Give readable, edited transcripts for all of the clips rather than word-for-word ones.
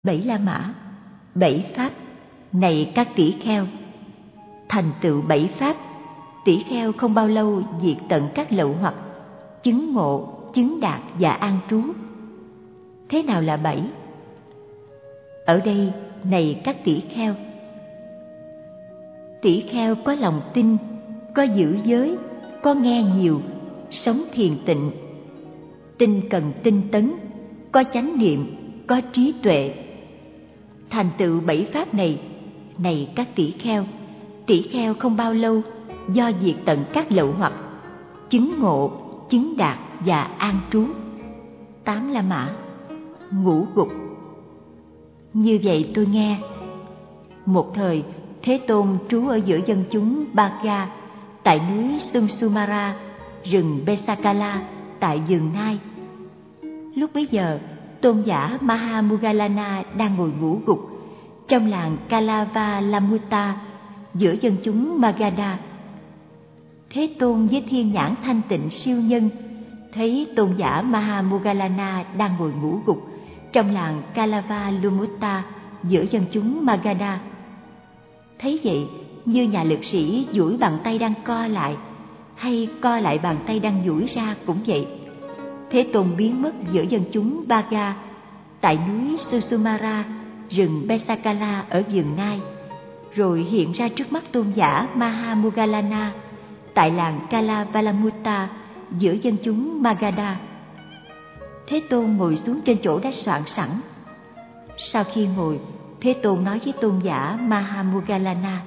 Bảy La Mã, bảy pháp, này các tỷ kheo. Thành tựu bảy pháp, tỷ kheo không bao lâu diệt tận các lậu hoặc, chứng ngộ, chứng đạt và an trú. Thế nào là bảy? Ở đây, này các tỷ kheo có lòng tin, có giữ giới, có nghe nhiều, sống thiền tịnh. Tinh cần tinh tấn, có chánh niệm, có trí tuệ. Thành tựu bảy pháp này, này các tỷ kheo không bao lâu do diệt tận các lậu hoặc, chứng ngộ, chứng đạt và an trú. 8 La Mã, ngũ gục. Như vậy tôi nghe, một thời Thế Tôn trú ở giữa dân chúng Bhaga tại núi Sumsumara, rừng Besakala tại vườn Nai. Lúc bấy giờ, tôn giả Mahamuggalana đang ngồi ngũ gục trong làng Kalavallamutta giữa dân chúng Magadha. Thế Tôn với thiên nhãn thanh tịnh siêu nhân thấy tôn giả Mahamuggalana đang ngồi ngũ gục trong làng Kalavallamutta giữa dân chúng Magadha. Thấy vậy, như nhà lực sĩ duỗi bàn tay đang co lại, hay co lại bàn tay đang duỗi ra cũng vậy. Thế Tôn biến mất giữa dân chúng Bhaga tại núi Susumara, rừng Besakala ở vườn Nai, rồi hiện ra trước mắt tôn giả Mahamuggalana tại làng Kalavallamutta giữa dân chúng Magadha. Thế Tôn ngồi xuống trên chỗ đã soạn sẵn. Sau khi ngồi, Thế Tôn nói với tôn giả Mahamuggalana: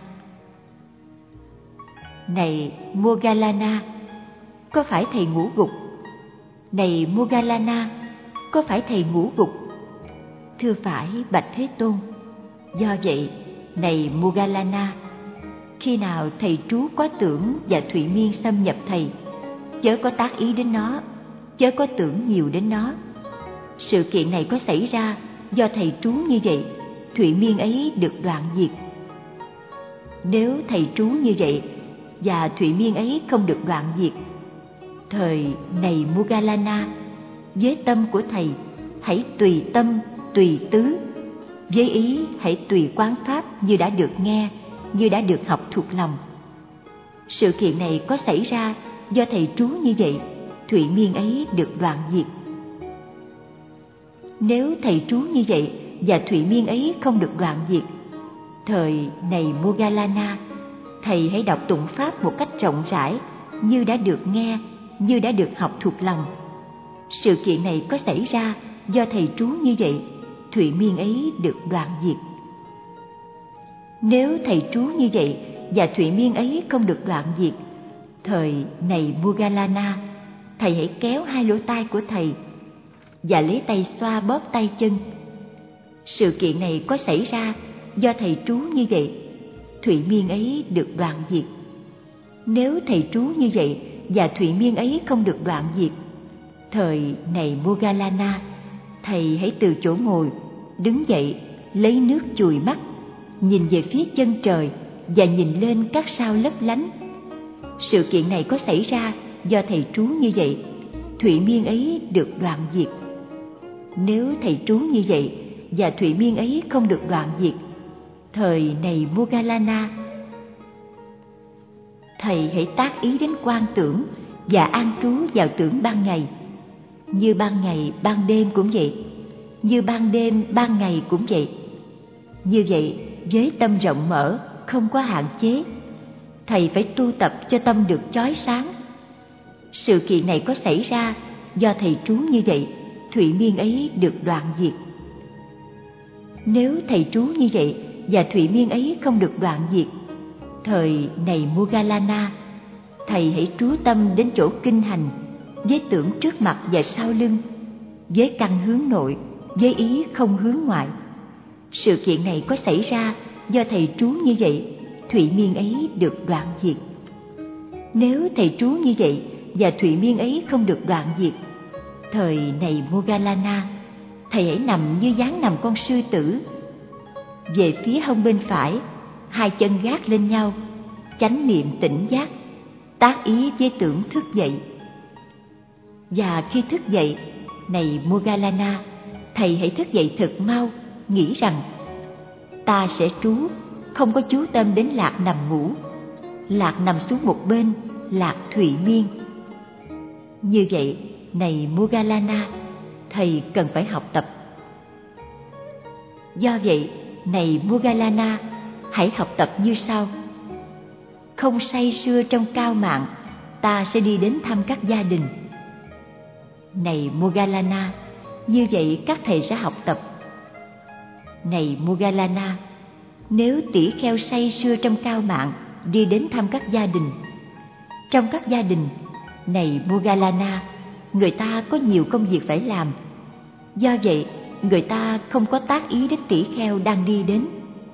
Này Muggalana, có phải thầy ngủ gục? Này Muggalana, có phải thầy ngủ gục? Thưa phải, bạch Thế Tôn. Do vậy, này Muggalana, khi nào thầy trú quá tưởng và thụy miên xâm nhập thầy, chớ có tác ý đến nó, chớ có tưởng nhiều đến nó. Sự kiện này có xảy ra do thầy trú như vậy, thụy miên ấy được đoạn diệt. Nếu thầy trú như vậy và thụy miên ấy không được đoạn diệt, thời này Muggalana, với tâm của thầy hãy tùy tâm, tùy tứ, với ý hãy tùy quán pháp như đã được nghe, như đã được học thuộc lòng. Sự kiện này có xảy ra do thầy trú như vậy, thụy miên ấy được đoạn diệt. Nếu thầy trú như vậy và thụy miên ấy không được đoạn diệt, thời này Muggalana, thầy hãy đọc tụng pháp một cách rộng rãi, như đã được nghe, như đã được học thuộc lòng. Sự kiện này có xảy ra do thầy trú như vậy, thụy miên ấy được đoạn diệt. Nếu thầy trú như vậy và thụy miên ấy không được đoạn diệt, thời này Muggalana, thầy hãy kéo hai lỗ tai của thầy và lấy tay xoa bóp tay chân. Sự kiện này có xảy ra do thầy trú như vậy, thụy miên ấy được đoạn diệt. Nếu thầy trú như vậy và thụy miên ấy không được đoạn diệt, thời này Muggalana, thầy hãy từ chỗ ngồi đứng dậy, lấy nước chùi mắt, nhìn về phía chân trời và nhìn lên các sao lấp lánh. Sự kiện này có xảy ra do thầy trú như vậy, thụy miên ấy được đoạn diệt. Nếu thầy trú như vậy và thụy miên ấy không được đoạn diệt, thời này Muggalana, thầy hãy tác ý đến quan tưởng và an trú vào tưởng ban ngày. Như ban ngày ban đêm cũng vậy, như ban đêm ban ngày cũng vậy. Như vậy, với tâm rộng mở, không có hạn chế, thầy phải tu tập cho tâm được chói sáng. Sự kiện này có xảy ra do thầy trú như vậy, thụy miên ấy được đoạn diệt. Nếu thầy trú như vậy và thụy miên ấy không được đoạn diệt, thời này Muggalana, thầy hãy trú tâm đến chỗ kinh hành, với tưởng trước mặt và sau lưng, với căn hướng nội, với ý không hướng ngoại. Sự kiện này có xảy ra do thầy trú như vậy, thụy miên ấy được đoạn diệt. Nếu thầy trú như vậy và thụy miên ấy không được đoạn diệt, thời này Muggalana, thầy hãy nằm như dáng nằm con sư tử. Về phía hông bên phải, hai chân gác lên nhau, chánh niệm tỉnh giác, tác ý với tưởng thức dậy. Và khi thức dậy, này Muggalana, thầy hãy thức dậy thật mau, nghĩ rằng ta sẽ trú, không có chú tâm đến lạc nằm ngủ, lạc nằm xuống một bên, lạc thụy miên. Như vậy, này Moggallana, thầy cần phải học tập. Do vậy, này Moggallana, hãy học tập như sau. Không say sưa trong cao mạng, ta sẽ đi đến thăm các gia đình. Này Moggallana, như vậy các thầy sẽ học tập. Này Moggallana, nếu tỷ kheo say sưa trong cao mạng đi đến thăm các gia đình, trong các gia đình, này Moggallana, người ta có nhiều công việc phải làm. Do vậy, người ta không có tác ý đến tỷ kheo đang đi đến.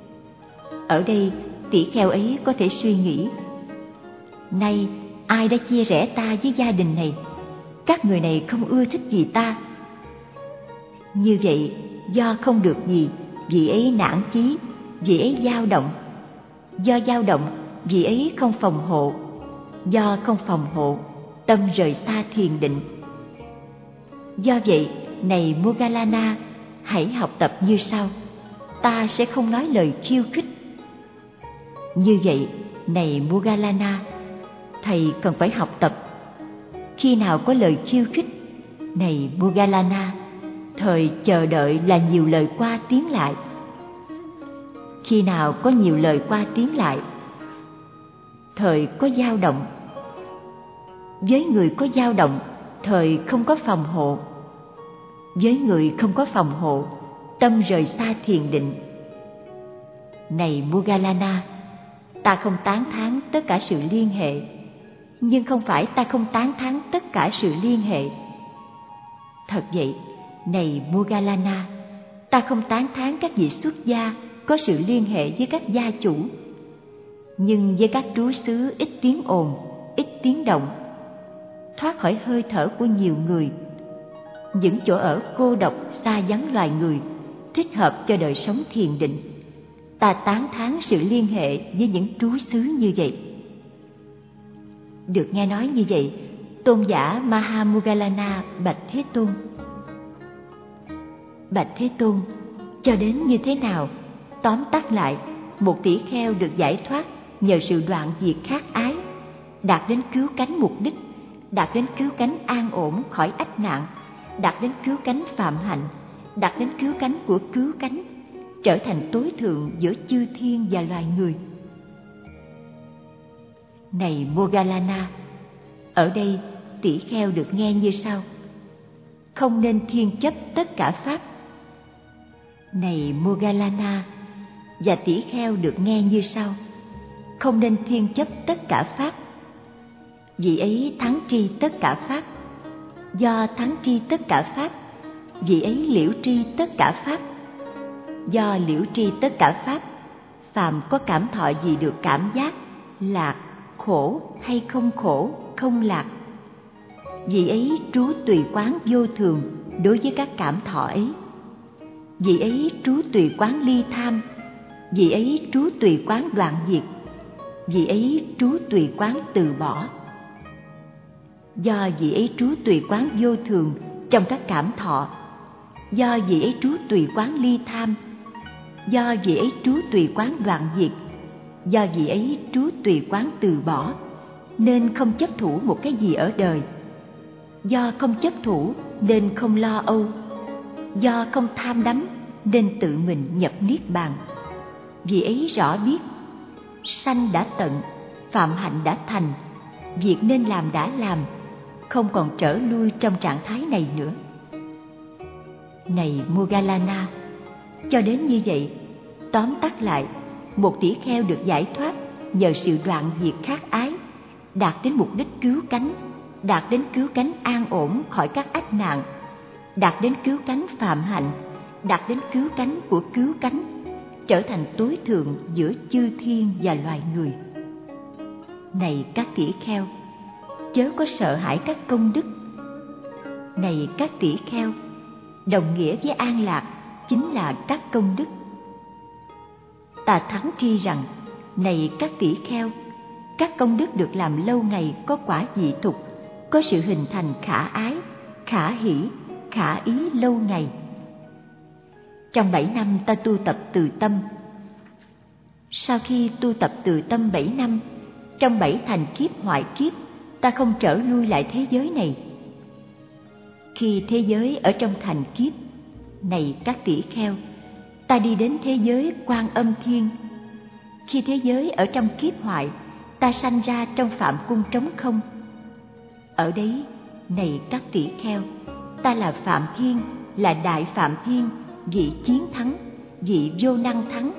Ở đây, tỷ kheo ấy có thể suy nghĩ: nay, ai đã chia rẽ ta với gia đình này? Các người này không ưa thích gì ta. Như vậy, do không được gì, vị ấy nản chí, vị ấy dao động. Do dao động, vị ấy không phòng hộ. Do không phòng hộ, tâm rời xa thiền định. Do vậy, này Moggallana, hãy học tập như sau. Ta sẽ không nói lời khiêu khích. Như vậy, này Moggallana, thầy cần phải học tập. Khi nào có lời khiêu khích, này Moggallana, thời chờ đợi là nhiều lời qua tiếng lại. Khi nào có nhiều lời qua tiếng lại, thời có dao động. Với người có dao động, thời không có phòng hộ. Với người không có phòng hộ, tâm rời xa thiền định. Này Moggallana, ta không tán thán tất cả sự liên hệ, nhưng không phải ta không tán thán tất cả sự liên hệ. Thật vậy, này Moggallana, ta không tán thán các vị xuất gia có sự liên hệ với các gia chủ, nhưng với các trú xứ ít tiếng ồn, ít tiếng động, thoát khỏi hơi thở của nhiều người, những chỗ ở cô độc xa vắng loài người, thích hợp cho đời sống thiền định, ta tán thán sự liên hệ với những trú xứ như vậy. Được nghe nói như vậy, tôn giả Mahamoggallana bạch Thế Tôn: Bạch Thế Tôn, cho đến như thế nào? Tóm tắt lại, một tỷ kheo được giải thoát nhờ sự đoạn diệt khát ái, đạt đến cứu cánh mục đích, đạt đến cứu cánh an ổn khỏi ách nạn, đạt đến cứu cánh phạm hạnh, đạt đến cứu cánh của cứu cánh, trở thành tối thượng giữa chư thiên và loài người. Này Moggallana, ở đây tỷ kheo được nghe như sau: không nên thiên chấp tất cả pháp. Này Moggallana, và tỷ kheo được nghe như sau: không nên thiên chấp tất cả pháp. Vị ấy thắng tri tất cả pháp. Do thắng tri tất cả pháp, vị ấy liễu tri tất cả pháp. Do liễu tri tất cả pháp, phàm có cảm thọ gì được cảm giác, lạc, khổ hay không khổ, không lạc, vị ấy trú tùy quán vô thường đối với các cảm thọ ấy. Vị ấy trú tùy quán ly tham, vị ấy trú tùy quán đoạn diệt, vị ấy trú tùy quán từ bỏ. Do vị ấy trú tùy quán vô thường trong các cảm thọ, do vị ấy trú tùy quán ly tham, do vị ấy trú tùy quán đoạn diệt, do vị ấy trú tùy quán từ bỏ, nên không chấp thủ một cái gì ở đời. Do không chấp thủ nên không lo âu. Do không tham đắm nên tự mình nhập niết bàn. Vì ấy rõ biết, sanh đã tận, phạm hạnh đã thành, việc nên làm đã làm, không còn trở lui trong trạng thái này nữa. Này Moggallana, cho đến như vậy, tóm tắt lại, một tỷ kheo được giải thoát nhờ sự đoạn diệt khát ái, đạt đến mục đích cứu cánh, đạt đến cứu cánh an ổn khỏi các ách nạn, đạt đến cứu cánh phạm hạnh, đạt đến cứu cánh của cứu cánh, trở thành tối thượng giữa chư thiên và loài người. Này các tỷ kheo, chớ có sợ hãi các công đức. Này các tỷ kheo, đồng nghĩa với an lạc chính là các công đức. Ta thắng tri rằng, này các tỷ kheo, các công đức được làm lâu ngày có quả dị thục, có sự hình thành khả ái, khả hỷ, khả ý lâu ngày. Trong 7 năm ta tu tập từ tâm. Sau khi tu tập từ tâm 7 năm, trong 7 thành kiếp hoại kiếp, ta không trở lui lại thế giới này. Khi thế giới ở trong thành kiếp, này các tỷ kheo, ta đi đến thế giới Quan Âm Thiên. Khi thế giới ở trong kiếp hoại, ta sanh ra trong phạm cung trống không. Ở đấy, này các tỷ kheo, ta là Phạm Thiên, là Đại Phạm Thiên, vị chiến thắng, vị vô năng thắng,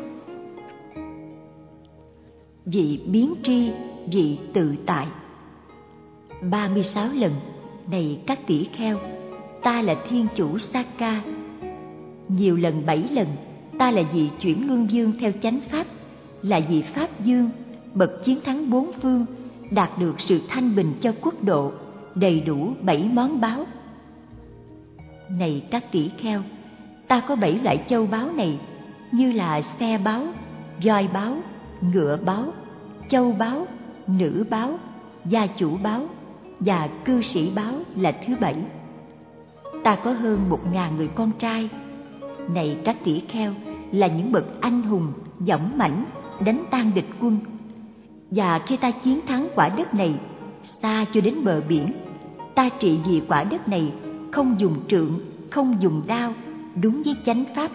vị biến tri, vị tự tại. 36 lần, này các tỷ kheo, ta là Thiên Chủ Sakka. Nhiều lần 7 lần, ta là vị chuyển luân dương theo chánh pháp, là vị Pháp Dương, bậc chiến thắng bốn phương, đạt được sự thanh bình cho quốc độ, đầy đủ 7 món báu. Này các tỷ kheo, ta có 7 loại châu báu này, như là xe báu, voi báu, ngựa báu, châu báu, nữ báu, gia chủ báu và cư sĩ báu là thứ 7. Ta có hơn 1000 người con trai. Này các tỷ kheo, là những bậc anh hùng, dũng mãnh, đánh tan địch quân. Và khi ta chiến thắng quả đất này, xa cho đến bờ biển, ta trị vì quả đất này, không dùng trượng, không dùng đao, đúng với chánh pháp.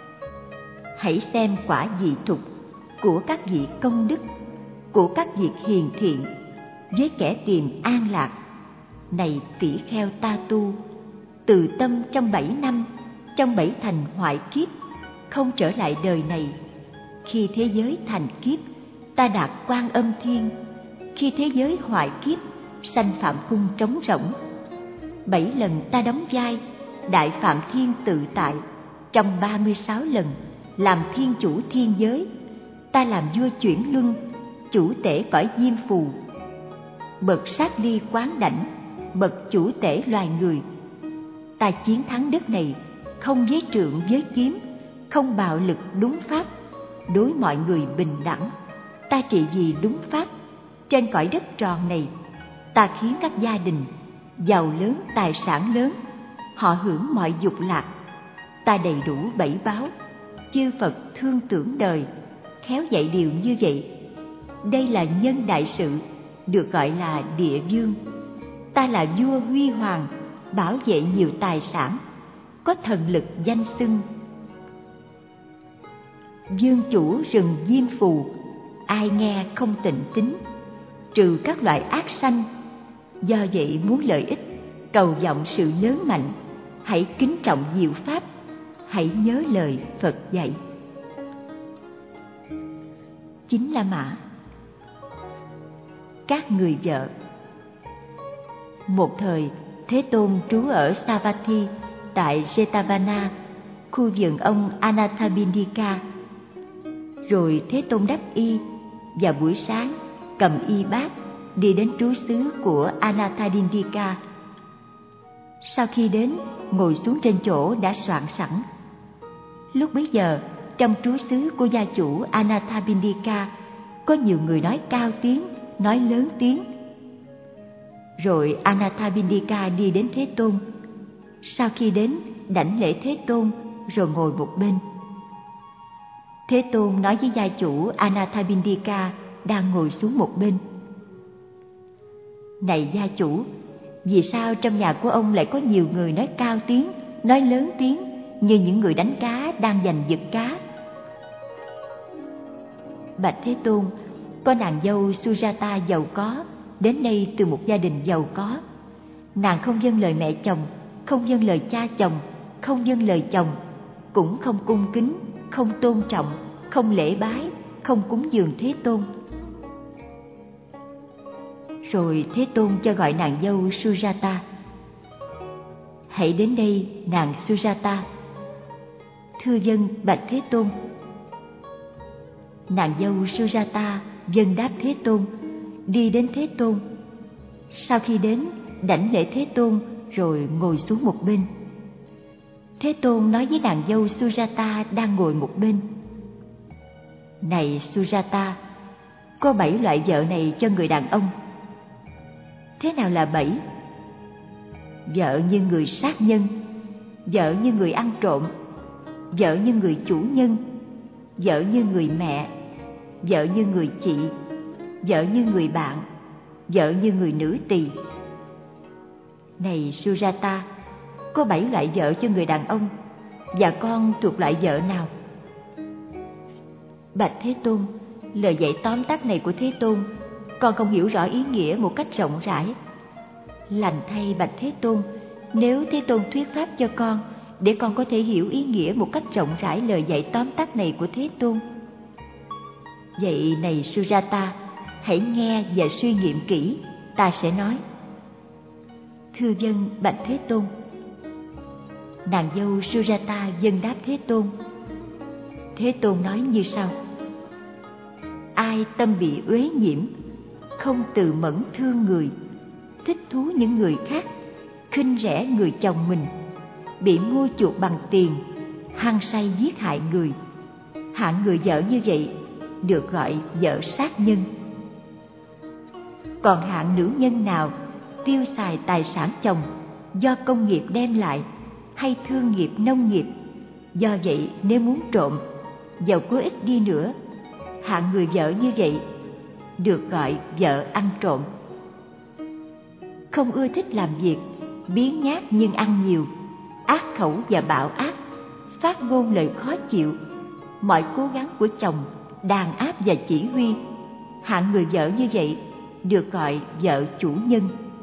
Hãy xem quả dị thục của các vị công đức, của các việc hiền thiện, với kẻ tìm an lạc. Này tỷ kheo ta tu, từ tâm trong 7 năm, trong 7 thành hoại kiếp, không trở lại đời này. Khi thế giới thành kiếp, ta đạt Quan Âm Thiên. Khi thế giới hoại kiếp, sanh phạm cung trống rỗng. 7 lần ta đóng vai Đại Phạm Thiên tự tại. Trong 36 lần làm Thiên Chủ thiên giới, ta làm vua chuyển luân, chủ tể cõi Diêm Phù, bậc sát ly quán đảnh, bậc chủ tể loài người. Ta chiến thắng đất này, không với trượng với kiếm, không bạo lực, đúng pháp, đối mọi người bình đẳng. Ta trị vì đúng pháp. Trên cõi đất tròn này, ta khiến các gia đình giàu lớn, tài sản lớn, họ hưởng mọi dục lạc. Ta đầy đủ 7 báu, chư Phật thương tưởng đời, khéo dạy điều như vậy. Đây là nhân đại sự, được gọi là địa vương. Ta là vua huy hoàng, bảo vệ nhiều tài sản, có thần lực danh xưng. Vương chủ rừng Diêm Phù, ai nghe không tịnh tín, trừ các loại ác sanh. Do vậy muốn lợi ích, cầu vọng sự lớn mạnh, hãy kính trọng diệu pháp, hãy nhớ lời Phật dạy. Chính La Mã. Các người vợ. Một thời, Thế Tôn trú ở Savatthi tại Jetavana, khu vườn ông Anathapindika. Rồi Thế Tôn đắp y, và buổi sáng cầm y bát đi đến trú xứ của Anathapindika. Sau khi đến, ngồi xuống trên chỗ đã soạn sẵn. Lúc bấy giờ, trong trú xứ của gia chủ Anathapindika, có nhiều người nói cao tiếng, nói lớn tiếng. Rồi Anathapindika đi đến Thế Tôn. Sau khi đến, đảnh lễ Thế Tôn, rồi ngồi một bên. Thế Tôn nói với gia chủ Anathapindika đang ngồi xuống một bên: Này gia chủ, vì sao trong nhà của ông lại có nhiều người nói cao tiếng, nói lớn tiếng, như những người đánh cá đang giành giật cá? Bạch Thế Tôn, có nàng dâu Sujata giàu có, đến đây từ một gia đình giàu có. Nàng không vâng lời mẹ chồng, không vâng lời cha chồng, không vâng lời chồng, cũng không cung kính, không tôn trọng, không lễ bái, không cúng dường Thế Tôn. Rồi Thế Tôn cho gọi nàng dâu Sujata: Hãy đến đây, nàng Sujata. Thưa vâng, bạch Thế Tôn. Nàng dâu Sujata vâng đáp Thế Tôn, đi đến Thế Tôn. Sau khi đến, đảnh lễ Thế Tôn, rồi ngồi xuống một bên. Thế Tôn nói với nàng dâu Sujata đang ngồi một bên: Này Sujata, có 7 loại vợ này cho người đàn ông. Thế nào là 7? Vợ như người sát nhân, vợ như người ăn trộm, vợ như người chủ nhân, vợ như người mẹ, vợ như người chị, vợ như người bạn, vợ như người nữ tỳ. Này Sujata, có 7 loại vợ cho người đàn ông, và con thuộc loại vợ nào? Bạch Thế Tôn, lời dạy tóm tắt này của Thế Tôn, con không hiểu rõ ý nghĩa một cách rộng rãi. Lành thay Bạch Thế Tôn, nếu Thế Tôn thuyết pháp cho con, để con có thể hiểu ý nghĩa một cách rộng rãi lời dạy tóm tắt này của Thế Tôn. Vậy này Sujata, hãy nghe và suy nghiệm kỹ, ta sẽ nói. Thưa vâng, Bạch Thế Tôn. Nàng dâu Sujata vâng đáp Thế Tôn. Thế Tôn nói như sau: ai tâm bị uế nhiễm, không từ mẫn thương người, thích thú những người khác, khinh rẻ người chồng mình, bị mua chuộc bằng tiền, hăng say giết hại người, hạng người vợ như vậy được gọi vợ sát nhân. Còn hạng nữ nhân nào tiêu xài tài sản chồng do công nghiệp đem lại hay thương nghiệp nông nghiệp, do vậy nếu muốn trộm, dầu có ít đi nữa, hạng người vợ như vậy được gọi vợ ăn trộm. Không ưa thích làm việc, biếng nhác nhưng ăn nhiều, ác khẩu và bạo ác, phát ngôn lời khó chịu, mọi cố gắng của chồng đàn áp và chỉ huy, hạng người vợ như vậy được gọi vợ chủ nhân.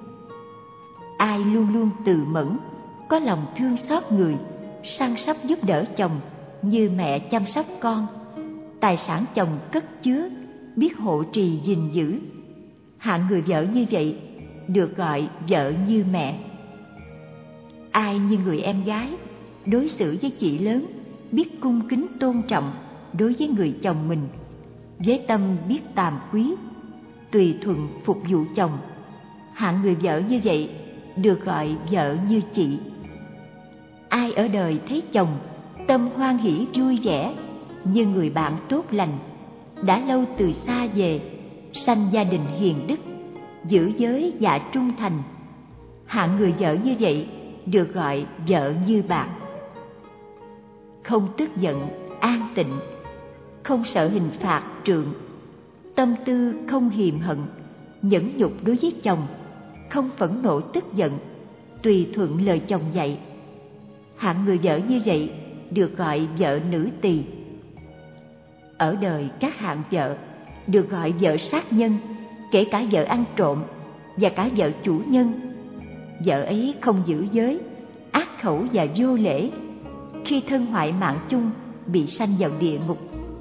Ai luôn luôn từ mẫn, có lòng thương xót người, săn sóc giúp đỡ chồng như mẹ chăm sóc con, tài sản chồng cất chứa, biết hộ trì gìn giữ, hạng người vợ như vậy được gọi vợ như mẹ. Ai như người em gái, đối xử với chị lớn, biết cung kính tôn trọng đối với người chồng mình, với tâm biết tàm quý, tùy thuận phục vụ chồng, hạng người vợ như vậy được gọi vợ như chị. Ai ở đời thấy chồng tâm hoan hỷ vui vẻ, như người bạn tốt lành, đã lâu từ xa về, sanh gia đình hiền đức, giữ giới dạ trung thành, hạng người vợ như vậy được gọi vợ như bạn. Không tức giận, an tịnh, không sợ hình phạt trượng, tâm tư không hiềm hận, nhẫn nhục đối với chồng, không phẫn nộ tức giận, tùy thuận lời chồng dạy, hạng người vợ như vậy được gọi vợ nữ tỳ. Ở đời các hạng vợ được gọi vợ sát nhân, kể cả vợ ăn trộm và cả vợ chủ nhân. Vợ ấy không giữ giới, ác khẩu và vô lễ, khi thân hoại mạng chung bị sanh vào địa ngục.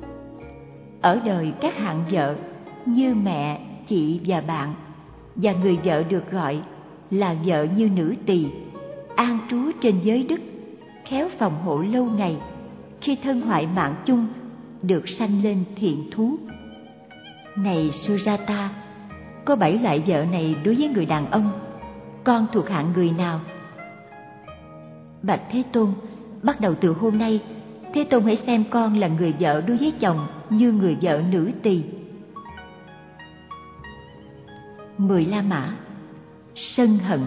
Ở đời các hạng vợ như mẹ, chị và bạn, và người vợ được gọi là vợ như nữ tỳ, an trú trên giới đức, khéo phòng hộ lâu ngày, khi thân hoại mạng chung được sanh lên thiện thú. Này Sujata, có 7 loại vợ này đối với người đàn ông, con thuộc hạng người nào? Bạch Thế Tôn, bắt đầu từ hôm nay, Thế Tôn hãy xem con là người vợ đối với chồng như người vợ nữ tỳ. 10 La Mã. Sân hận.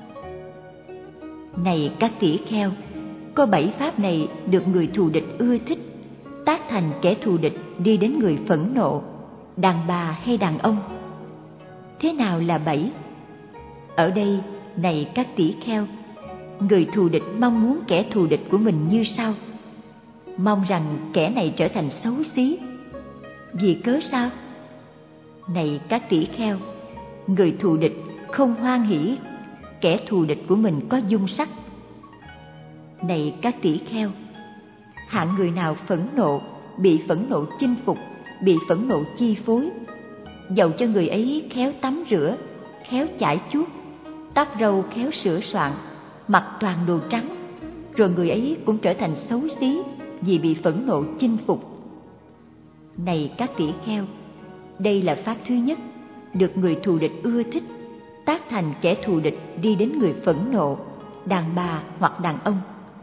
Này các tỷ kheo, có 7 pháp này được người thù địch ưa thích, tác thành kẻ thù địch đi đến người phẫn nộ, đàn bà hay đàn ông. Thế nào là 7? Ở đây, này các tỷ kheo, người thù địch mong muốn kẻ thù địch của mình như sau: mong rằng kẻ này trở thành xấu xí. Vì cớ sao? Này các tỷ kheo, người thù địch không hoan hỉ kẻ thù địch của mình có dung sắc. Này các tỷ kheo, hạng người nào phẫn nộ, bị phẫn nộ chinh phục, bị phẫn nộ chi phối, dầu cho người ấy khéo tắm rửa, khéo chải chuốt, tóc râu khéo sửa soạn, mặc toàn đồ trắng, rồi người ấy cũng trở thành xấu xí vì bị phẫn nộ chinh phục. Này các tỷ kheo, đây là pháp thứ nhất, được người thù địch ưa thích, tác thành kẻ thù địch đi đến người phẫn nộ, đàn bà hoặc đàn ông.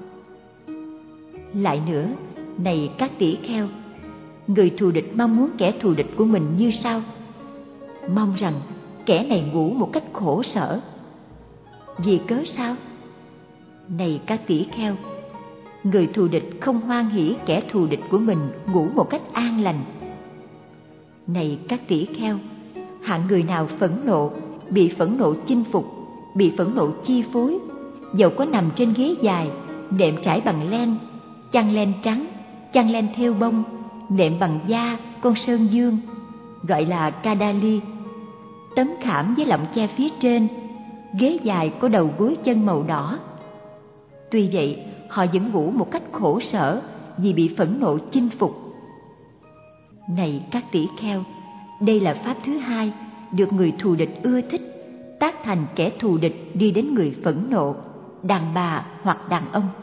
Lại nữa, này các tỷ kheo, người thù địch mong muốn kẻ thù địch của mình như sau: mong rằng kẻ này ngủ một cách khổ sở. Vì cớ sao? Này các tỷ kheo, Người thù địch không hoan hỉ kẻ thù địch của mình ngủ một cách an lành. Này các tỷ kheo, hạng người nào phẫn nộ, bị phẫn nộ chinh phục, bị phẫn nộ chi phối, dầu có nằm trên ghế dài, nệm trải bằng len, chăn len trắng, chăn len thêu bông, nệm bằng da con sơn dương, gọi là Kadali, tấm khảm với lọng che phía trên, ghế dài có đầu gối chân màu đỏ. Tuy vậy, họ vẫn ngủ một cách khổ sở vì bị phẫn nộ chinh phục. Này các tỷ kheo, đây là pháp thứ hai được người thù địch ưa thích, tác thành kẻ thù địch đi đến người phẫn nộ, đàn bà hoặc đàn ông.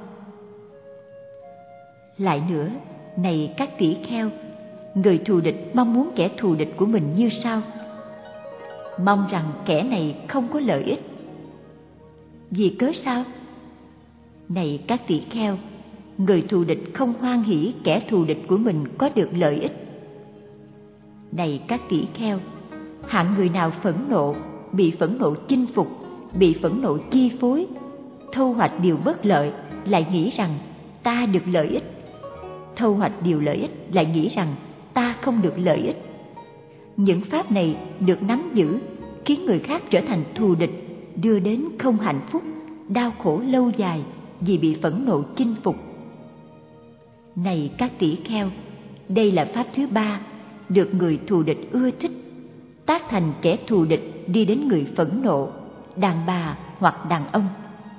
Lại nữa, này các tỷ kheo, người thù địch mong muốn kẻ thù địch của mình như sau: mong rằng kẻ này không có lợi ích. Vì cớ sao? Này các tỷ kheo, người thù địch không hoan hỉ kẻ thù địch của mình có được lợi ích. Này các tỷ kheo, hạng người nào phẫn nộ, bị phẫn nộ chinh phục, bị phẫn nộ chi phối, thu hoạch điều bất lợi lại nghĩ rằng ta được lợi ích, thu hoạch điều lợi ích lại nghĩ rằng ta không được lợi ích. Những pháp này được nắm giữ khiến người khác trở thành thù địch, đưa đến không hạnh phúc, đau khổ lâu dài vì bị phẫn nộ chinh phục. Này các tỷ kheo, đây là pháp thứ ba được người thù địch ưa thích, tác thành kẻ thù địch đi đến người phẫn nộ, đàn bà hoặc đàn ông.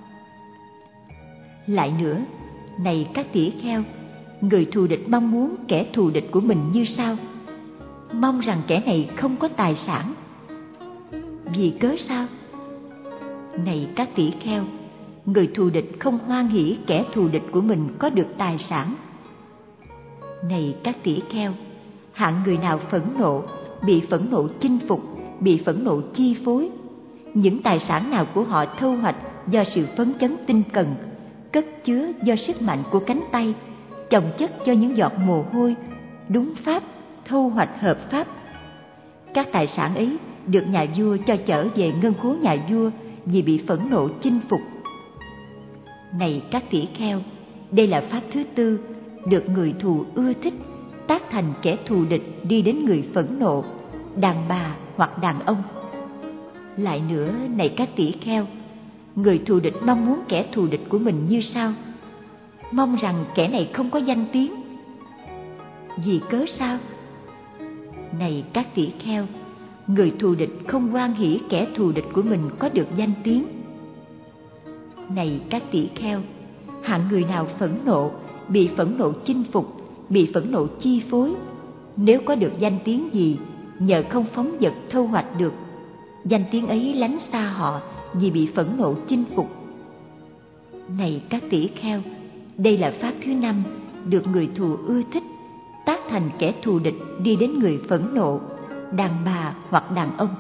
Lại nữa, này các tỷ kheo, người thù địch mong muốn kẻ thù địch của mình như sau: mong rằng kẻ này không có tài sản. Vì cớ sao? Này các tỷ kheo, người thù địch không hoan hỉ kẻ thù địch của mình có được tài sản. Này các tỷ kheo, hạng người nào phẫn nộ, bị phẫn nộ chinh phục, bị phẫn nộ chi phối, những tài sản nào của họ thu hoạch do sự phấn chấn tinh cần, cất chứa do sức mạnh của cánh tay, chồng chất cho những giọt mồ hôi, đúng pháp, thu hoạch hợp pháp. Các tài sản ấy được nhà vua cho trở về ngân khố nhà vua vì bị phẫn nộ chinh phục. Này các tỷ kheo, đây là pháp thứ tư được người thù ưa thích, tác thành kẻ thù địch đi đến người phẫn nộ, đàn bà hoặc đàn ông. Lại nữa, này các tỷ kheo, người thù địch mong muốn kẻ thù địch của mình như sau: mong rằng kẻ này không có danh tiếng. Vì cớ sao? Này các tỷ kheo, người thù địch không hoan hỉ kẻ thù địch của mình có được danh tiếng. Này các tỷ kheo, hạng người nào phẫn nộ, bị phẫn nộ chinh phục, bị phẫn nộ chi phối, nếu có được danh tiếng gì, nhờ không phóng dật thu hoạch được, danh tiếng ấy lánh xa họ vì bị phẫn nộ chinh phục. Này các tỷ kheo, đây là pháp thứ năm được người thù ưa thích, tác thành kẻ thù địch đi đến người phẫn nộ, đàn bà hoặc đàn ông.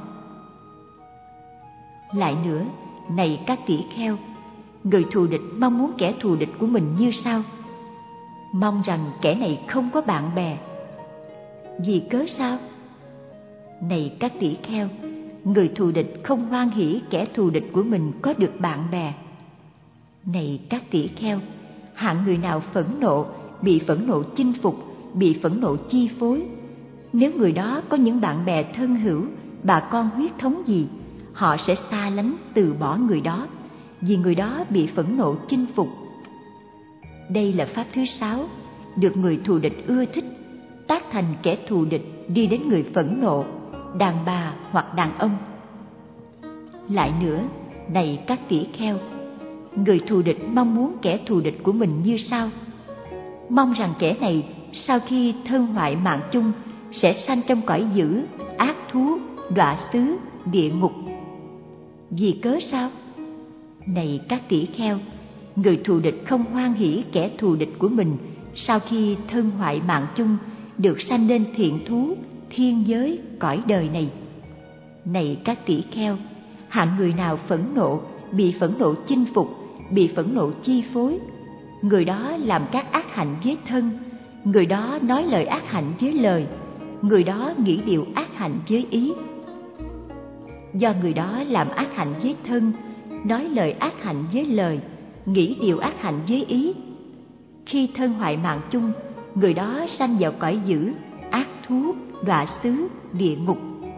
Lại nữa, này các tỷ kheo, người thù địch mong muốn kẻ thù địch của mình như sau: mong rằng kẻ này không có bạn bè. Vì cớ sao? Này các tỷ kheo, người thù địch không hoan hỉ kẻ thù địch của mình có được bạn bè. Này các tỷ kheo, hạng người nào phẫn nộ, bị phẫn nộ chinh phục, bị phẫn nộ chi phối, nếu người đó có những bạn bè thân hữu, bà con huyết thống gì, họ sẽ xa lánh từ bỏ người đó, vì người đó bị phẫn nộ chinh phục. Đây là pháp thứ sáu được người thù địch ưa thích, tác thành kẻ thù địch đi đến người phẫn nộ, đàn bà hoặc đàn ông. Lại nữa, này các tỷ kheo, người thù địch mong muốn kẻ thù địch của mình như sau: mong rằng kẻ này sau khi thân hoại mạng chung sẽ sanh trong cõi dữ, ác thú, đọa xứ, địa ngục. Vì cớ sao? Này các tỷ kheo, người thù địch không hoan hỉ kẻ thù địch của mình sau khi thân hoại mạng chung được sanh lên thiện thú, thiên giới, cõi đời này. Này các tỷ kheo, hạng người nào phẫn nộ, bị phẫn nộ chinh phục, bị phẫn nộ chi phối, người đó làm các ác hạnh với thân, người đó nói lời ác hạnh với lời, người đó nghĩ điều ác hạnh với ý. Do người đó làm ác hạnh với thân, nói lời ác hạnh với lời, nghĩ điều ác hạnh với ý, Khi thân hoại mạng chung, người đó sanh vào cõi dữ, ác thú, đọa xứ, địa ngục.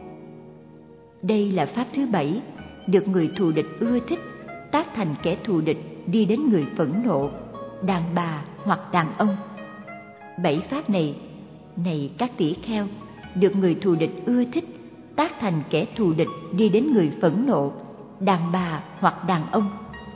Đây là pháp thứ 7, được người thù địch ưa thích, tác thành kẻ thù địch đi đến người phẫn nộ, đàn bà hoặc đàn ông. 7 pháp này, này các tỷ kheo, được người thù địch ưa thích, tác thành kẻ thù địch đi đến người phẫn nộ, đàn bà hoặc đàn ông.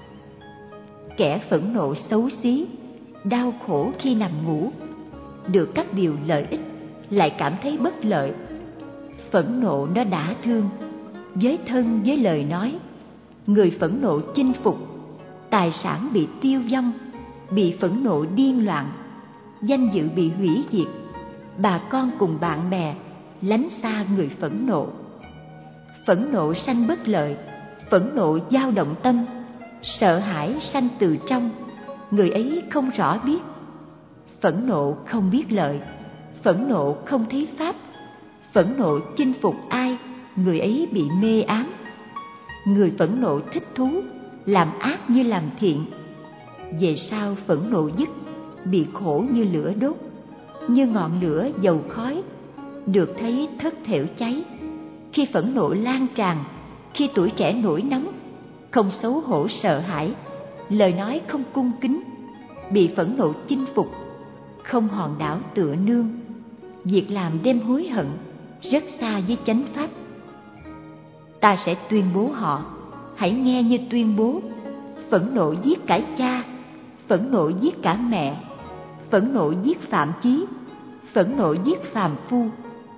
Kẻ phẫn nộ xấu xí, đau khổ khi nằm ngủ, được các điều lợi ích lại cảm thấy bất lợi. Phẫn nộ nó đã thương, với thân với lời nói. Người phẫn nộ chinh phục, tài sản bị tiêu vong, bị phẫn nộ điên loạn, danh dự bị hủy diệt. Bà con cùng bạn bè lánh xa người phẫn nộ. Phẫn nộ sanh bất lợi, phẫn nộ dao động tâm, sợ hãi sanh từ trong, người ấy không rõ biết. Phẫn nộ không biết lợi, phẫn nộ không thấy pháp. Phẫn nộ chinh phục ai, người ấy bị mê ám. Người phẫn nộ thích thú, làm ác như làm thiện. Về sau phẫn nộ dứt, bị khổ như lửa đốt, như ngọn lửa dầu khói, được thấy thất thểu cháy. Khi phẫn nộ lan tràn, khi tuổi trẻ nổi nóng, không xấu hổ sợ hãi, lời nói không cung kính, bị phẫn nộ chinh phục, không hòn đảo tựa nương, việc làm đem hối hận, rất xa với chánh pháp. Ta sẽ tuyên bố họ, hãy nghe như tuyên bố. Phẫn nộ giết cả cha, phẫn nộ giết cả mẹ, phẫn nộ giết phạm chí, phẫn nộ giết phàm phu.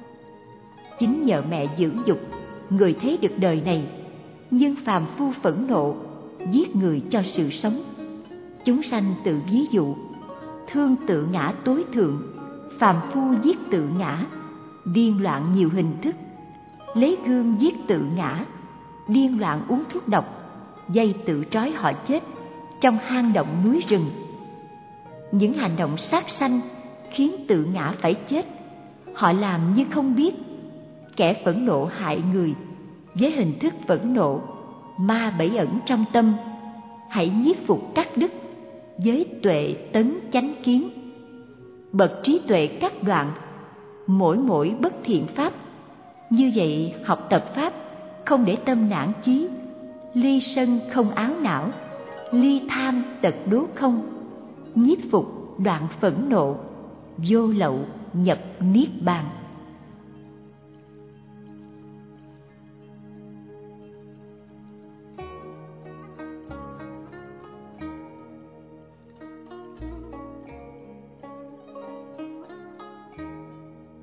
Chính nhờ mẹ dưỡng dục, người thấy được đời này, nhưng phàm phu phẫn nộ, giết người cho sự sống. Chúng sanh tự ví dụ, thương tự ngã tối thượng, phàm phu giết tự ngã, điên loạn nhiều hình thức. Lấy gương giết tự ngã, điên loạn uống thuốc độc, dây tự trói họ chết trong hang động núi rừng. Những hành động sát sanh khiến tự ngã phải chết, họ làm như không biết. Kẻ phẫn nộ hại người với hình thức phẫn nộ, ma bẫy ẩn trong tâm, hãy nhiếp phục cắt đứt với tuệ tấn chánh kiến. Bậc trí tuệ cắt đoạn mỗi bất thiện pháp. Như vậy học tập pháp, không để tâm nản chí, ly sân không áo não, ly tham tật đố không, nhiếp phục đoạn phẫn nộ, vô lậu nhập niết bàn.